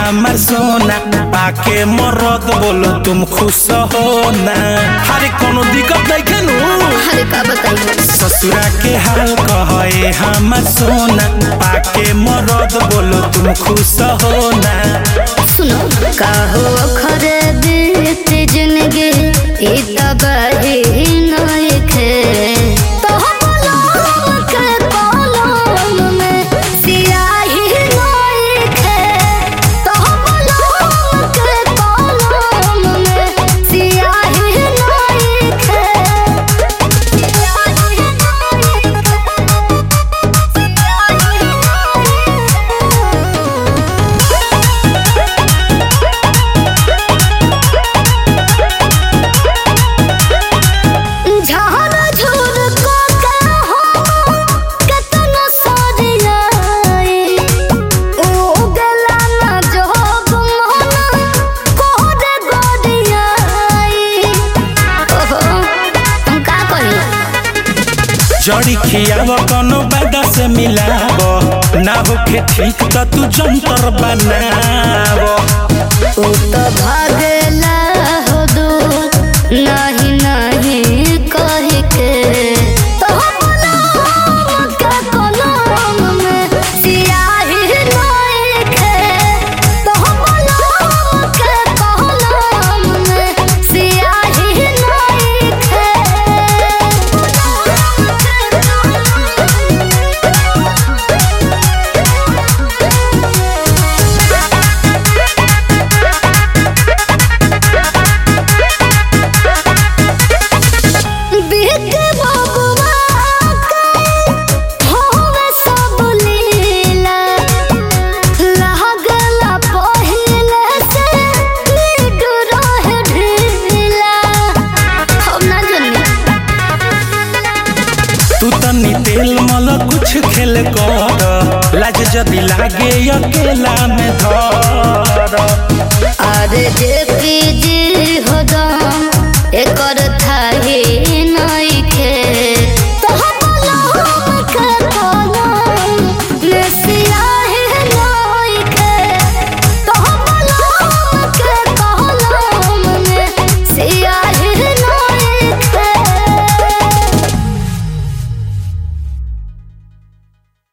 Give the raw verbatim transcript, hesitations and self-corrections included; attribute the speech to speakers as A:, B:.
A: हमार सोना पाके मरद बोलो तुम खुश हो ना। हरे कोनो दिक्कत नहीं केनु
B: अरे का बताइए
A: ससुरा के हाल कहे हमार सोना पाके मरद बोलो तुम खुश हो ना।
B: सुनो काहो खरे बीत जिंदगी ई तबाही नहीं खे तो बोलो के कलम में सियाही नहीं खे तो बोलो के कलम में सियाही नहीं खे सियाही नहीं
A: जड़ी खियाव कोनो बादा से मिलाव ना होके ठीक तो तू जंतर बनाव।
B: ओ तो भागला हो दूर नहीं नहीं कह के तो बोलो के कलम में सियाही नहीं खे तो बोलो के कलम में सियाही नहीं खे।
A: तू तनी तेल मल कुछ खेल कर लाज जदी लागे अकेला में धर।
B: अरे जे